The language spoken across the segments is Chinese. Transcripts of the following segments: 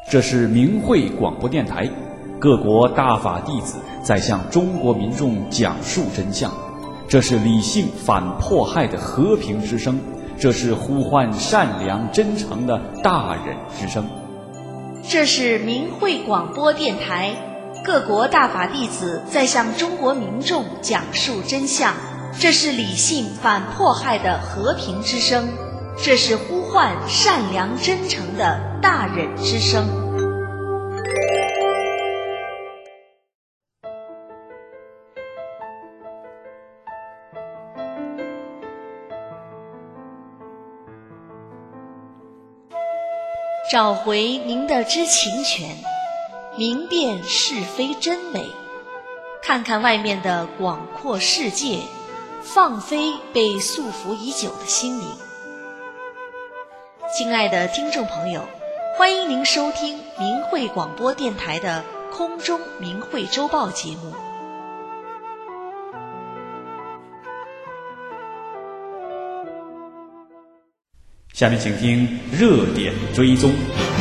这是明慧广播电台，各国大法弟子在向中国民众讲述真相。这是理性反迫害的和平之声，这是呼唤善良真诚的大忍之声。 这是明慧广播电台，各国大法弟子在向中国民众讲述真相。这是理性反迫害的和平之声，这是呼唤善良真诚的大忍之声。找回您的知情权，明辨是非真伪，看看外面的广阔世界，放飞被束缚已久的心灵。亲爱的听众朋友，欢迎您收听明慧广播电台的空中明慧周报节目。 下面请听热点追踪。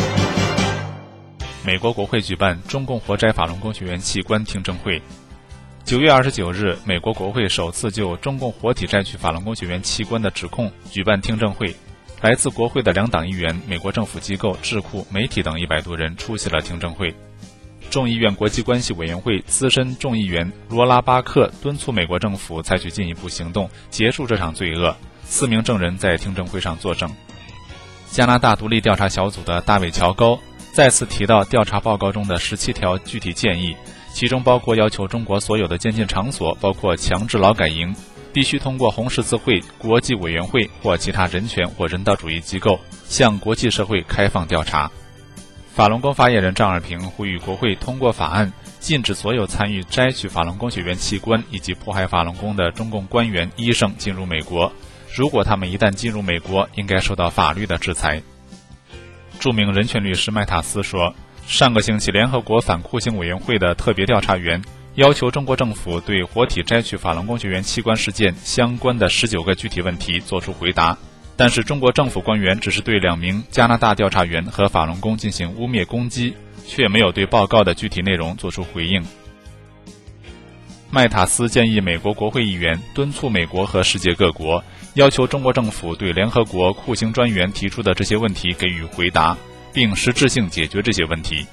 美国国会举办中共活摘法轮功学员器官听证会。9月29日，美国国会首次就中共活体摘取法轮功学员器官的指控举办听证会。来自国会的两党议员、美国政府机构、智库、媒体等100多人出席了听证会。众议院国际关系委员会资深众议员罗拉巴克敦促美国政府采取进一步行动，结束这场罪恶。4名证人在听证会上作证。加拿大独立调查小组的大卫·乔高再次提到调查报告中的17条具体建议，其中包括要求中国所有的监禁场所，包括强制劳改营，必须通过红十字会、国际委员会或其他人权或人道主义机构向国际社会开放调查。法轮功发言人张尔平呼吁国会通过法案，禁止所有参与摘取法轮功学员器官以及迫害法轮功的中共官员、医生进入美国。如果他们一旦进入美国，应该受到法律的制裁。著名人权律师麦塔斯说，上个星期联合国反酷刑委员会的特别调查员要求中国政府对活体摘取法轮功学员器官事件相关的19个具体问题作出回答，但是中国政府官员只是对2名加拿大调查员和法轮功进行污蔑攻击，却没有对报告的具体内容作出回应。麦塔斯建议美国国会议员敦促美国和世界各国要求中国政府对联合国酷刑专员提出的这些问题给予回答，并实质性解决这些问题。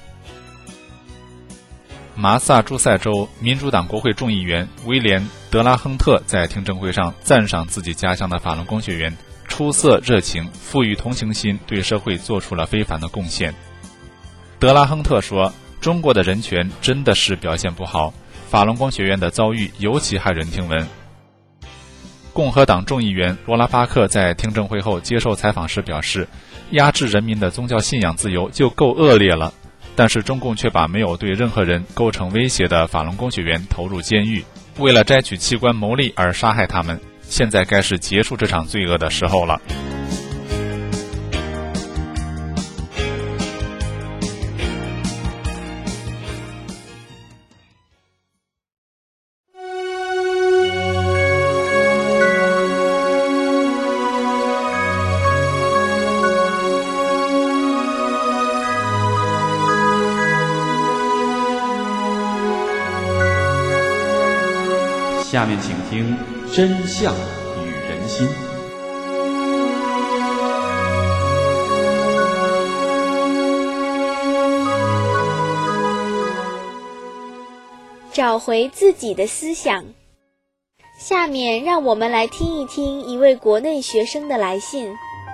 麻萨诸塞州民主党国会众议员威廉·德拉亨特在听证会上赞赏自己家乡的法轮功学员出色、热情、富于同情心，对社会做出了非凡的贡献。德拉亨特说，中国的人权真的是表现不好，法轮功学员的遭遇尤其骇人听闻。共和党众议员罗拉巴克在听证会后接受采访时表示，压制人民的宗教信仰自由就够恶劣了，但是中共却把没有对任何人构成威胁的法轮功学员投入监狱，为了摘取器官牟利而杀害他们，现在该是结束这场罪恶的时候了。 下面请听真相与人心。 找回自己的思想。下面让我们来听一听一位国内学生的来信。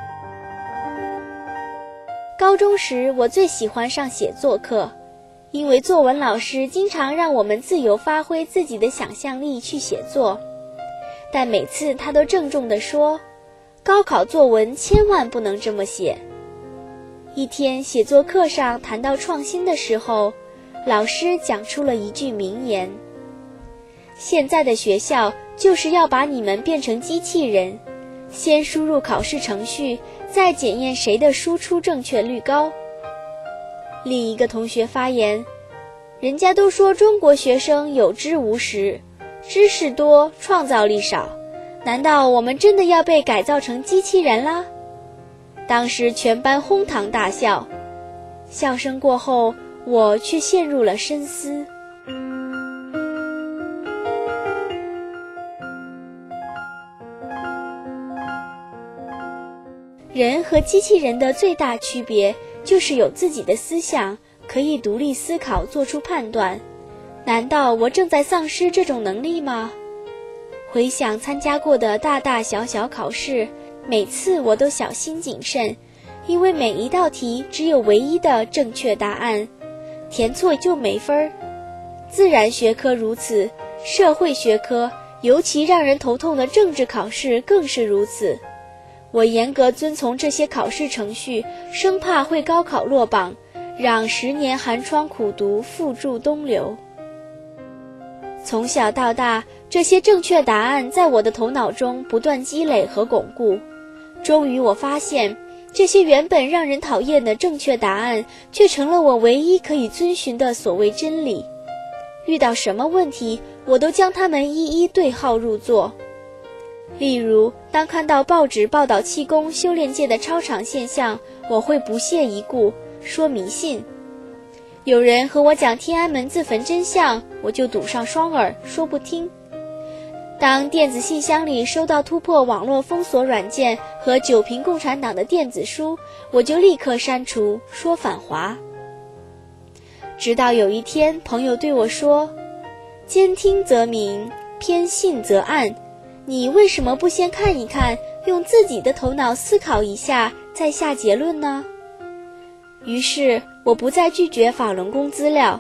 高中时我最喜欢上写作课，因为作文老师经常让我们自由发挥自己的想象力去写作，但每次他都郑重地说，高考作文千万不能这么写。一天写作课上谈到创新的时候，老师讲出了一句名言，现在的学校就是要把你们变成机器人，先输入考试程序，再检验谁的输出正确率高。另一个同学发言，人家都说中国学生有知无识，知识多，创造力少，难道我们真的要被改造成机器人啦？当时全班哄堂大笑。 笑声过后，我却陷入了深思。人和机器人的最大区别就是有自己的思想，可以独立思考，做出判断。难道我正在丧失这种能力吗？回想参加过的大大小小考试，每次我都小心谨慎，因为每一道题只有唯一的正确答案，填错就没分。自然学科如此，社会学科，尤其让人头痛的政治考试更是如此。我严格遵从这些考试程序，生怕会高考落榜，让10年寒窗苦读付诸东流。从小到大，这些正确答案在我的头脑中不断积累和巩固。终于我发现，这些原本让人讨厌的正确答案，却成了我唯一可以遵循的所谓真理。遇到什么问题，我都将它们一一对号入座。例如，当看到报纸报道气功修炼界的超常现象，我会不屑一顾，说迷信。有人和我讲天安门自焚真相，我就堵上双耳，说不听。当电子信箱里收到突破网络封锁软件和9评共产党的电子书，我就立刻删除，说反华。直到有一天，朋友对我说：“兼听则明，偏信则暗。你为什么不先看一看，用自己的头脑思考一下，再下结论呢？”于是，我不再拒绝法轮功资料。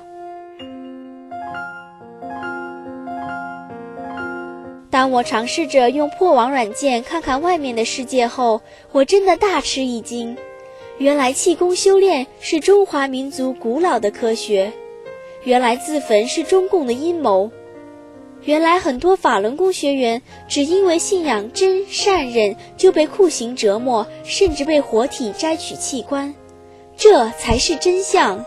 当我尝试着用破网软件看看外面的世界后，我真的大吃一惊。原来气功修炼是中华民族古老的科学，原来自焚是中共的阴谋，原来很多法轮功学员只因为信仰真善忍就被酷刑折磨，甚至被活体摘取器官，这才是真相。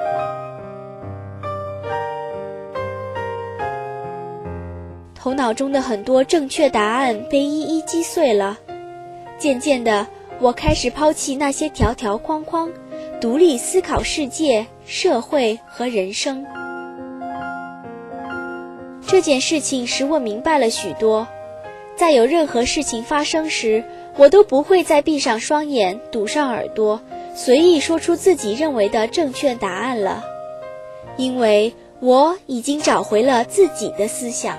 头脑中的很多正确答案被一一击碎了，渐渐的，我开始抛弃那些条条框框，独立思考世界、社会和人生。这件事情使我明白了许多，在有任何事情发生时，我都不会再闭上双眼，堵上耳朵，随意说出自己认为的正确答案了，因为我已经找回了自己的思想。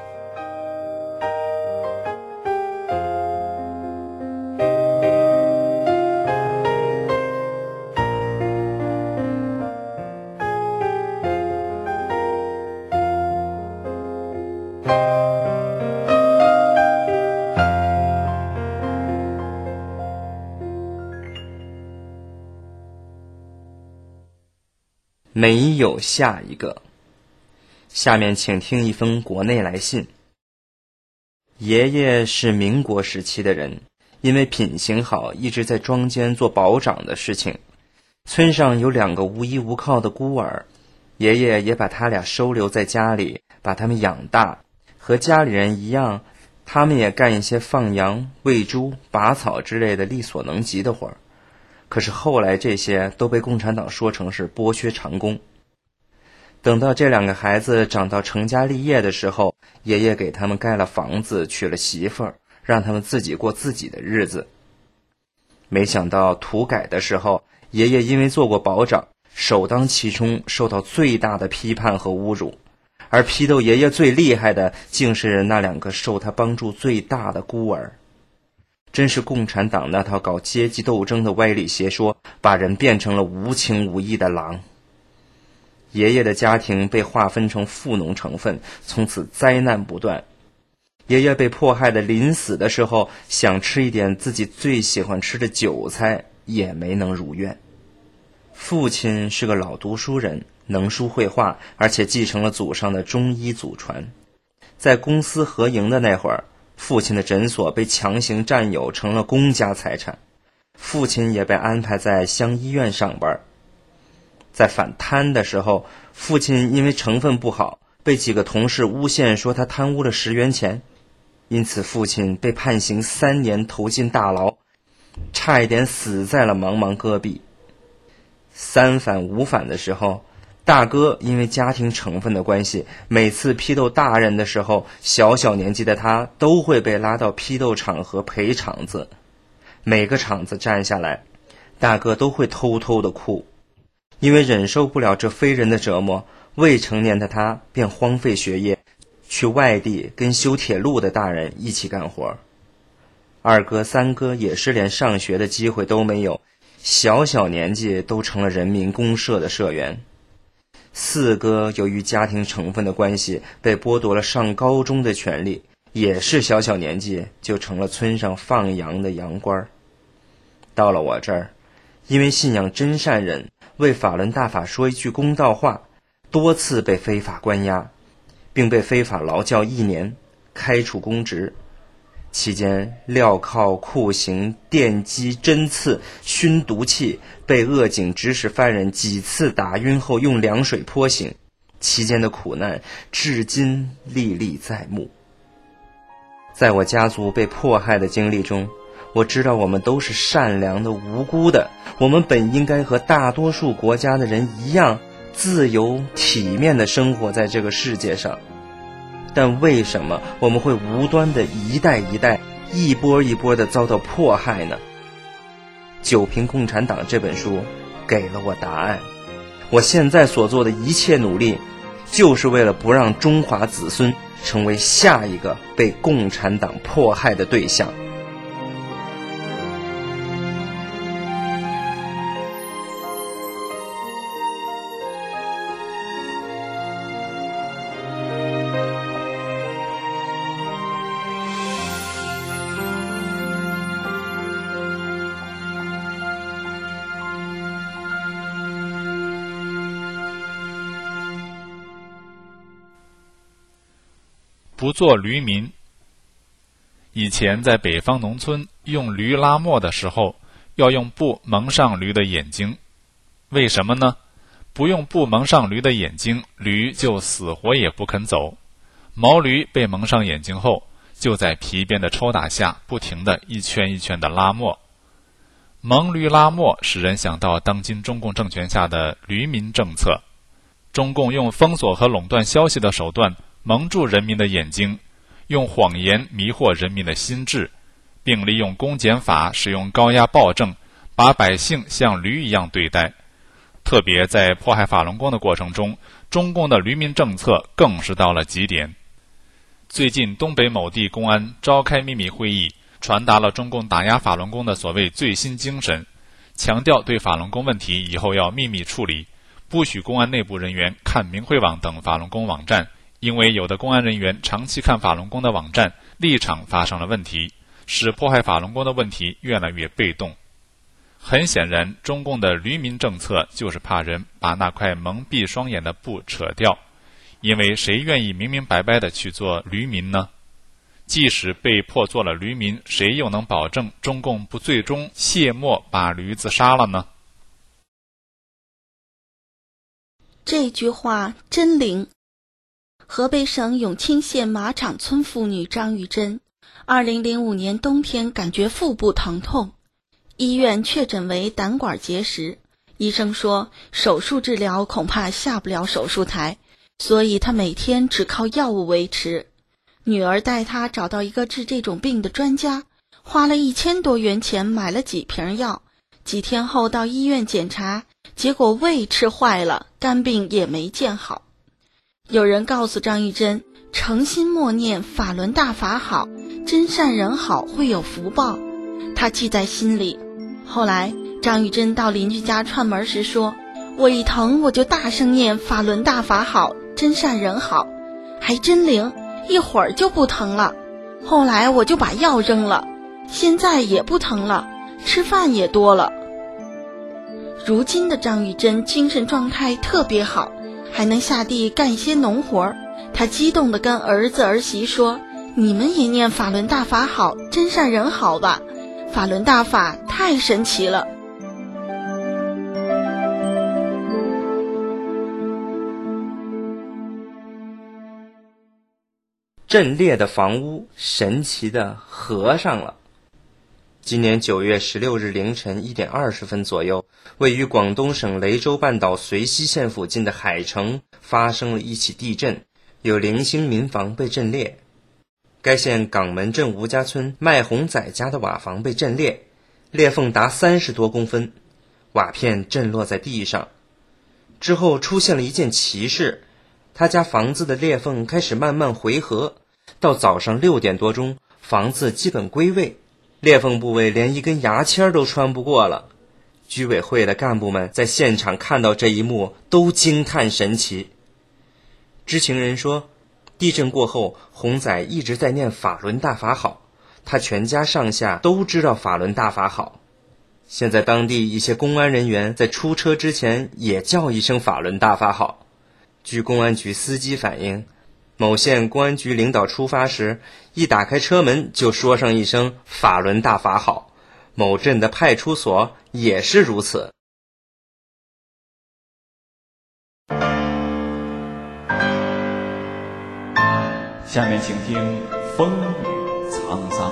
没有下一个。下面请听一封国内来信。爷爷是民国时期的人，因为品行好，一直在庄间做保长的事情。村上有2个无依无靠的孤儿，爷爷也把他俩收留在家里，把他们养大。和家里人一样，他们也干一些放羊、喂猪、拔草之类的力所能及的活儿。可是后来这些都被共产党说成是剥削长工。等到这2个孩子长到成家立业的时候，爷爷给他们盖了房子，娶了媳妇儿，让他们自己过自己的日子。没想到土改的时候，爷爷因为做过保长，首当其冲受到最大的批判和侮辱，而批斗爷爷最厉害的竟是那2个受他帮助最大的孤儿。真是共产党那套搞阶级斗争的歪理邪说，把人变成了无情无义的狼。爷爷的家庭被划分成富农成分，从此灾难不断。爷爷被迫害的临死的时候，想吃一点自己最喜欢吃的韭菜，也没能如愿。父亲是个老读书人，能书会画，而且继承了祖上的中医祖传。在公私合营的那会儿，父亲的诊所被强行占有，成了公家财产。父亲也被安排在乡医院上班。在反贪的时候，父亲因为成分不好，被几个同事诬陷说他贪污了10元钱，因此父亲被判刑3年，投进大牢，差一点死在了茫茫戈壁。 三反五反的时候，大哥因为家庭成分的关系，每次批斗大人的时候，小小年纪的他都会被拉到批斗场和陪场子。每个场子站下来，大哥都会偷偷的哭，因为忍受不了这非人的折磨，未成年的他便荒废学业，去外地跟修铁路的大人一起干活。二哥三哥也是连上学的机会都没有，小小年纪都成了人民公社的社员。四哥由于家庭成分的关系，被剥夺了上高中的权利，也是小小年纪就成了村上放羊的羊倌。到了我这儿，因为信仰真善忍，为法轮大法说一句公道话，多次被非法关押，并被非法劳教1年，开除公职。期间镣铐、酷刑、电击、针刺、熏毒气，被恶警指使犯人几次打晕后用凉水泼醒，期间的苦难至今历历在目。在我家族被迫害的经历中，我知道我们都是善良的、无辜的，我们本应该和大多数国家的人一样，自由体面地生活在这个世界上。但为什么我们会无端的一代一代、一波一波地遭到迫害呢？《九评共产党》这本书给了我答案。我现在所做的一切努力，就是为了不让中华子孙成为下一个被共产党迫害的对象。 不做驴民。以前在北方农村用驴拉磨的时候，要用布蒙上驴的眼睛。为什么呢？不用布蒙上驴的眼睛，驴就死活也不肯走。毛驴被蒙上眼睛后，就在皮鞭的抽打下不停地一圈一圈地拉磨。蒙驴拉磨使人想到当今中共政权下的驴民政策。中共用封锁和垄断消息的手段蒙住人民的眼睛，用谎言迷惑人民的心智，并利用公检法使用高压暴政，把百姓像驴一样对待。特别在迫害法轮功的过程中，中共的驴民政策更是到了极点。最近东北某地公安召开秘密会议，传达了中共打压法轮功的所谓最新精神，强调对法轮功问题以后要秘密处理，不许公安内部人员看明慧网等法轮功网站，因为有的公安人员长期看法轮功的网站，立场发生了问题，使迫害法轮功的问题越来越被动。很显然，中共的驴民政策就是怕人把那块蒙蔽双眼的布扯掉，因为谁愿意明明白白地去做驴民呢？即使被迫做了驴民，谁又能保证中共不最终卸磨把驴子杀了呢？ 这句话真灵。河北省永清县马场村妇女张玉珍，2005年冬天感觉腹部疼痛，医院确诊为胆管结石，医生说手术治疗恐怕下不了手术台，所以她每天只靠药物维持。女儿带她找到一个治这种病的专家，花了1000多元钱买了几瓶药，几天后到医院检查，结果胃吃坏了，肝病也没见好。有人告诉张玉珍，诚心默念法轮大法好，真善人好，会有福报。她记在心里。后来张玉珍到邻居家串门时说，我一疼我就大声念法轮大法好，真善人好，还真灵，一会儿就不疼了。后来我就把药扔了，现在也不疼了，吃饭也多了。如今的张玉珍精神状态特别好，还能下地干一些农活。他激动地跟儿子儿媳说，你们也念法轮大法好，真善人好吧，法轮大法太神奇了。 震裂的房屋，神奇的合上了。 今年9月16日凌晨1点20分左右，位于广东省雷州半岛绥西县附近的海城发生了一起地震，有0星民房被震裂。该县港门镇吴家村麦洪仔家的瓦房被震裂，裂缝达30多公分，瓦片震落在地上。之后出现了一件奇事，他家房子的裂缝开始慢慢回合，到早上6点多钟，房子基本归位，裂缝部位连一根牙签都穿不过了。居委会的干部们在现场看到这一幕都惊叹神奇。知情人说，地震过后，洪仔一直在念法轮大法好，他全家上下都知道法轮大法好。现在当地一些公安人员在出车之前也叫一声法轮大法好。据公安局司机反映，某县公安局领导出发时，一打开车门就说上一声法轮大法好，某镇的派出所也是如此。 下面请听风雨沧桑。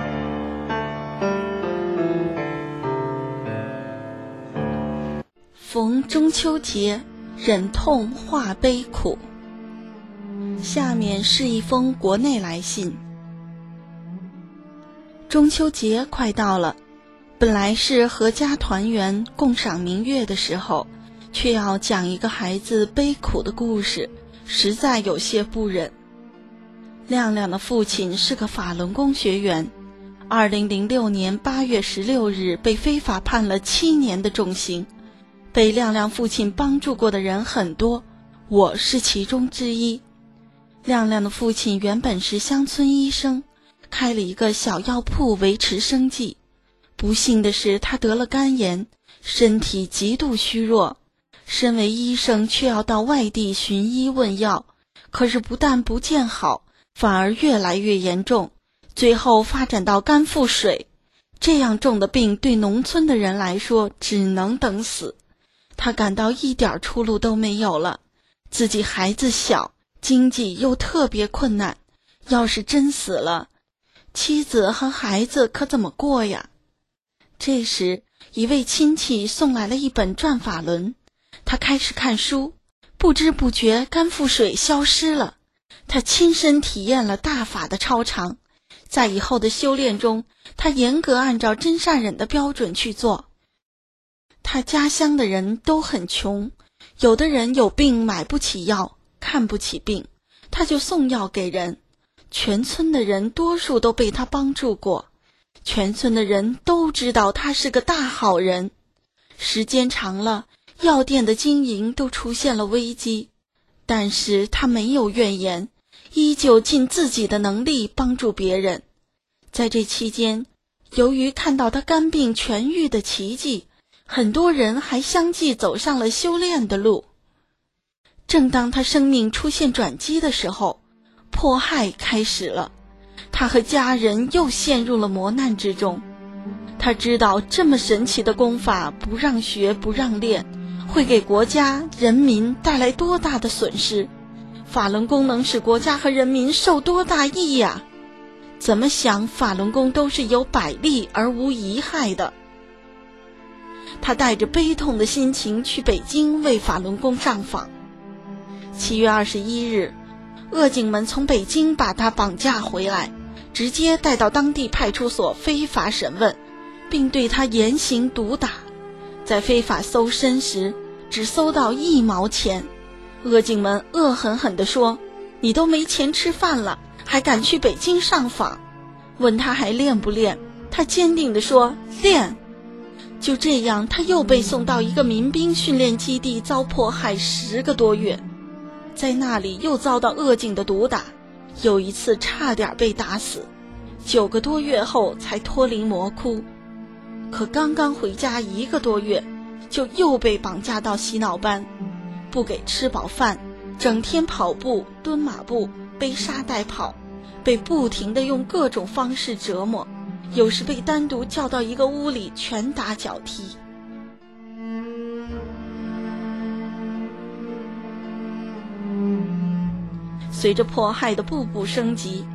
逢中秋节，忍痛化悲苦。下面是一封国内来信。中秋节快到了，本来是阖家团圆共赏明月的时候，却要讲一个孩子悲苦的故事，实在有些不忍。亮亮的父亲是个法轮功学员，2006年8月16日被非法判了7年的重刑。被亮亮父亲帮助过的人很多，我是其中之一。亮亮的父亲原本是乡村医生，开了一个小药铺维持生计。不幸的是，他得了肝炎，身体极度虚弱。身为医生，却要到外地寻医问药，可是不但不见好，反而越来越严重，最后发展到肝腹水。这样重的病对农村的人来说只能等死。他感到一点出路都没有了，自己孩子小，经济又特别困难，要是真死了，妻子和孩子可怎么过呀？这时，一位亲戚送来了一本转法轮，他开始看书，不知不觉肝腹水消失了。他亲身体验了大法的超常，在以后的修炼中，他严格按照真善忍的标准去做。他家乡的人都很穷，有的人有病买不起药，看不起病，他就送药给人。全村的人多数都被他帮助过，全村的人都知道他是个大好人。时间长了，药店的经营都出现了危机，但是他没有怨言，依旧尽自己的能力帮助别人。在这期间，由于看到他肝病痊愈的奇迹，很多人还相继走上了修炼的路。正当他生命出现转机的时候，迫害开始了，他和家人又陷入了磨难之中。他知道这么神奇的功法不让学不让练，会给国家人民带来多大的损失，法轮功能使国家和人民受多大益呀？怎么想法轮功都是有百利而无一害的。他带着悲痛的心情去北京为法轮功上访。7月21日，恶警们从北京把他绑架回来，直接带到当地派出所非法审问，并对他严刑毒打。在非法搜身时，只搜到1毛钱。恶警们恶狠狠地说：“你都没钱吃饭了，还敢去北京上访？”问他还练不练，他坚定地说：“练。”就这样，他又被送到一个民兵训练基地遭迫害10个多月，在那里又遭到恶警的毒打，有一次差点被打死，9个多月后才脱离魔窟。可刚刚回家1个多月，就又被绑架到洗脑班，不给吃饱饭，整天跑步、蹲马步、背沙袋跑，被不停地用各种方式折磨，有时被单独叫到一个屋里拳打脚踢。随着迫害的步步升级，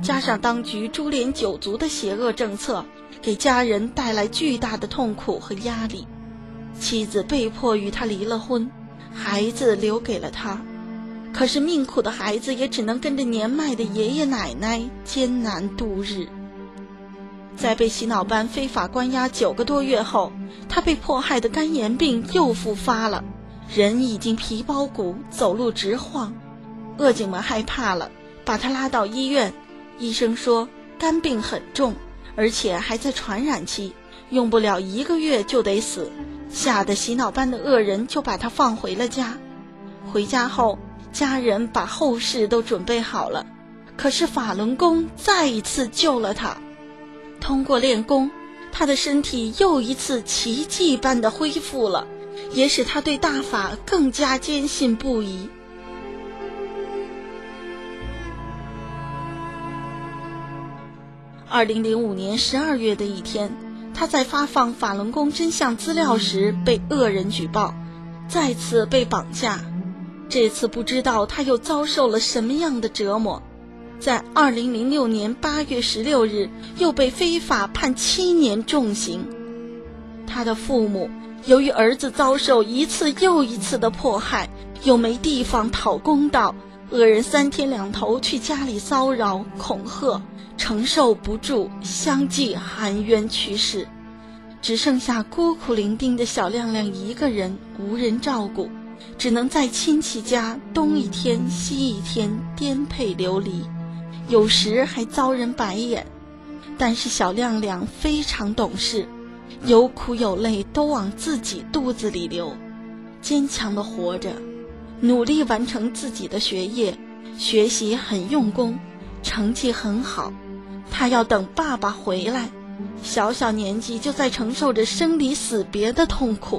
加上当局株连九族的邪恶政策，给家人带来巨大的痛苦和压力。妻子被迫与他离了婚，孩子留给了他，可是命苦的孩子也只能跟着年迈的爷爷奶奶艰难度日。在被洗脑班非法关押9个多月后，他被迫害的肝炎病又复发了，人已经皮包骨，走路直晃。恶警们害怕了，把他拉到医院，医生说肝病很重，而且还在传染期，用不了1个月就得死，吓得洗脑班的恶人就把他放回了家。回家后，家人把后事都准备好了，可是法轮功再一次救了他。通过练功，他的身体又一次奇迹般的恢复了，也使他对大法更加坚信不疑。2005年12月的一天，他在发放法轮功真相资料时被恶人举报，再次被绑架。这次不知道他又遭受了什么样的折磨，在2006年8月16日又被非法判7年重刑。他的父母由于儿子遭受一次又一次的迫害，又没地方讨公道，恶人3天2头去家里骚扰恐吓，承受不住，相继含冤去世。只剩下孤苦伶仃的小亮亮一个人，无人照顾，只能在亲戚家东一天西一天颠沛流离，有时还遭人白眼。但是小亮亮非常懂事，有苦有泪都往自己肚子里流，坚强地活着，努力完成自己的学业，学习很用功，成绩很好。他要等爸爸回来，小小年纪就在承受着生离死别的痛苦。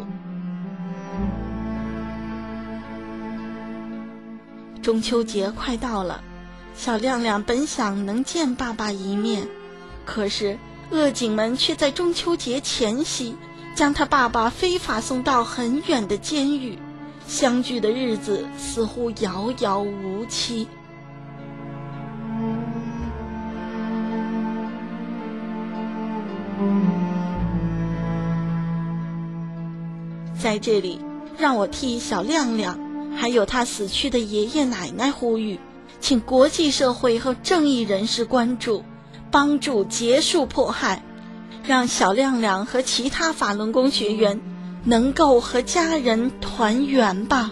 中秋节快到了，小亮亮本想能见爸爸一面，可是恶警们却在中秋节前夕将他爸爸非法送到很远的监狱，相聚的日子似乎遥遥无期。在这里，让我替小亮亮还有他死去的爷爷奶奶呼吁，请国际社会和正义人士关注，帮助结束迫害，让小亮亮和其他法轮功学员能够和家人团圆吧。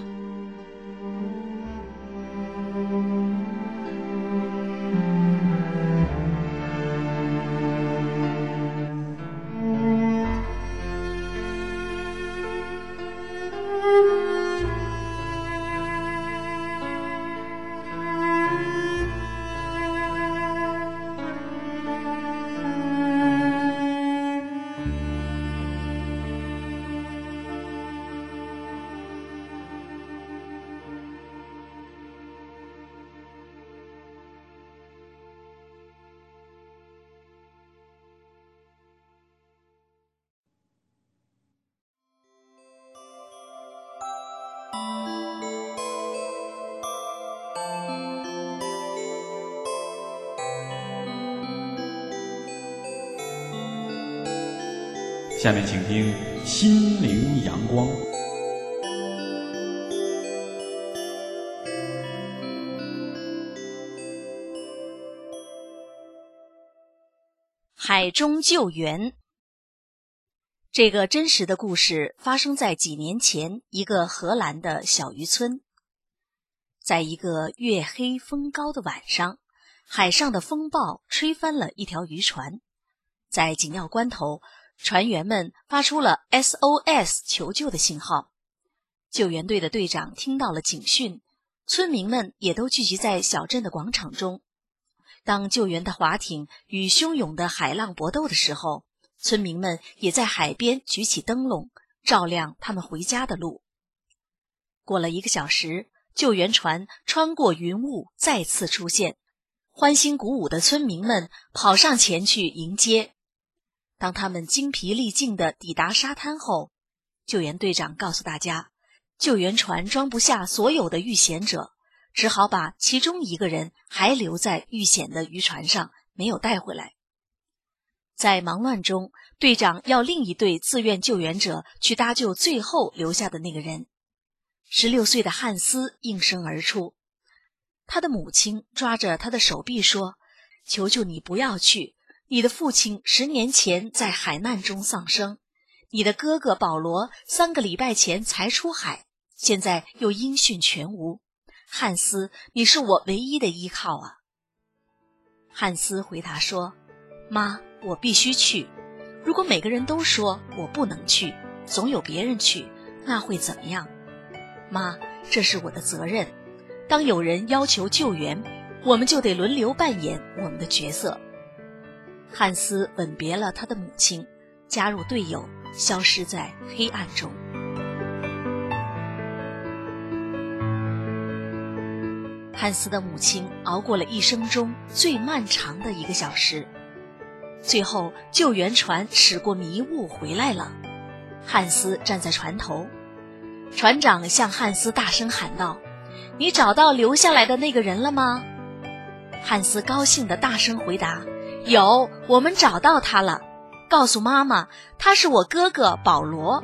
下面请听《心灵阳光》。 海中救援。这个真实的故事发生在几年前一个荷兰的小渔村。在一个月黑风高的晚上，海上的风暴吹翻了一条渔船。在紧要关头，船员们发出了 SOS 求救的信号。救援队的队长听到了警讯，村民们也都聚集在小镇的广场中。当救援的划艇与汹涌的海浪搏斗的时候，村民们也在海边举起灯笼，照亮他们回家的路。过了1个小时，救援船穿过云雾再次出现，欢欣鼓舞的村民们跑上前去迎接。当他们精疲力尽地抵达沙滩后，救援队长告诉大家，救援船装不下所有的遇险者， 只好把其中一个人还留在遇险的渔船上，没有带回来。在忙乱中，队长要另一队自愿救援者去搭救最后留下的那个人。16岁的汉斯应声而出，他的母亲抓着他的手臂说：“求求你不要去，你的父亲10年前在海难中丧生，你的哥哥保罗3个礼拜前才出海，现在又音讯全无。汉斯，你是我唯一的依靠啊。”汉斯回答说：“妈，我必须去。如果每个人都说我不能去，总有别人去，那会怎么样？妈，这是我的责任。当有人要求救援，我们就得轮流扮演我们的角色。”汉斯吻别了他的母亲，加入队友，消失在黑暗中。汉斯的母亲熬过了一生中最漫长的1个小时。最后，救援船驶过迷雾回来了。汉斯站在船头，船长向汉斯大声喊道：“你找到留下来的那个人了吗？”汉斯高兴地大声回答：“有，我们找到他了。告诉妈妈，他是我哥哥保罗。”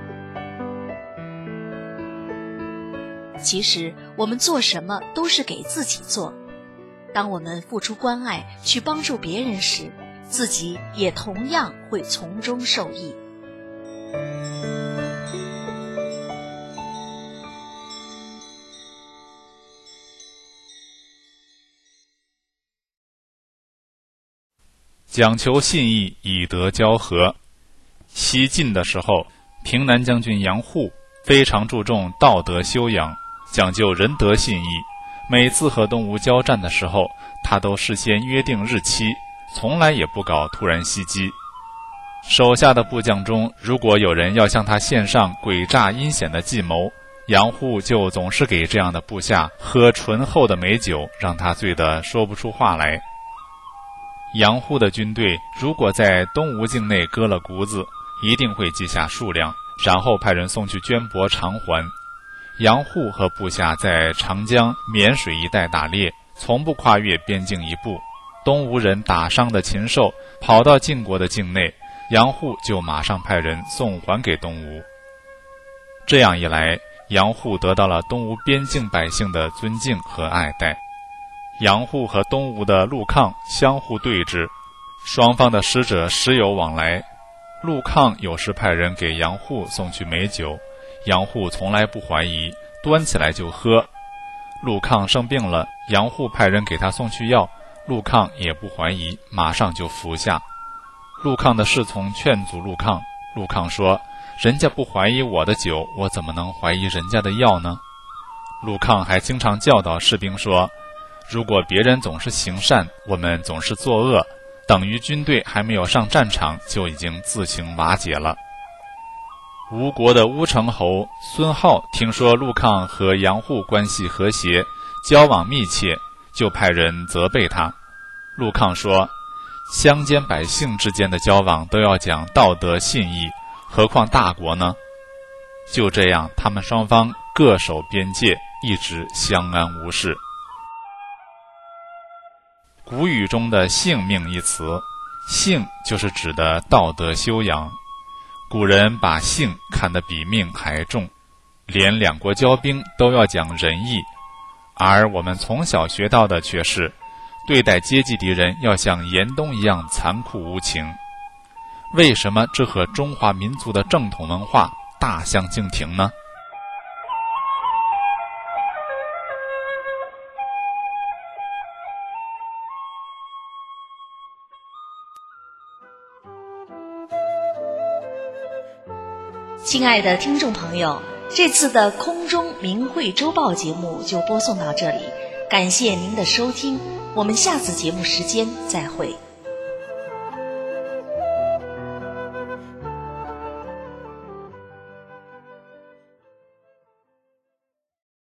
其实我们做什么都是给自己做。当我们付出关爱去帮助别人时，自己也同样会从中受益。 讲求信义，以德交和。西晋的时候，平南将军杨户非常注重道德修养，讲究仁德信义。每次和东吴交战的时候，他都事先约定日期，从来也不搞突然袭击。手下的部将中，如果有人要向他献上诡诈阴险的计谋，杨户就总是给这样的部下喝醇厚的美酒，让他醉得说不出话来。杨户的军队如果在东吴境内割了谷子，一定会记下数量，然后派人送去绢帛偿还。杨户和部下在长江、沔水一带打猎，从不跨越边境一步。东吴人打伤的禽兽跑到晋国的境内，杨户就马上派人送还给东吴。这样一来，杨户得到了东吴边境百姓的尊敬和爱戴。杨户和东吴的陆抗相互对峙，双方的使者时有往来。陆抗有时派人给杨户送去美酒，杨户从来不怀疑，端起来就喝。陆抗生病了，杨户派人给他送去药，陆抗也不怀疑，马上就服下。陆抗的侍从劝阻陆抗，陆抗说：“人家不怀疑我的酒，我怎么能怀疑人家的药呢？”陆抗还经常教导士兵说：“如果别人总是行善，我们总是作恶，等于军队还没有上战场就已经自行瓦解了。”吴国的乌程侯孙浩听说陆抗和杨户关系和谐，交往密切，就派人责备他。陆抗说：“乡间百姓之间的交往都要讲道德信义，何况大国呢？”就这样，他们双方各守边界，一直相安无事。古语中的性命一词，性就是指的道德修养。古人把性看得比命还重，连两国交兵都要讲仁义，而我们从小学到的却是对待阶级敌人要像严冬一样残酷无情。为什么这和中华民族的正统文化大相径庭呢？ 亲爱的听众朋友，这次的空中明慧周报节目就播送到这里，感谢您的收听，我们下次节目时间再会。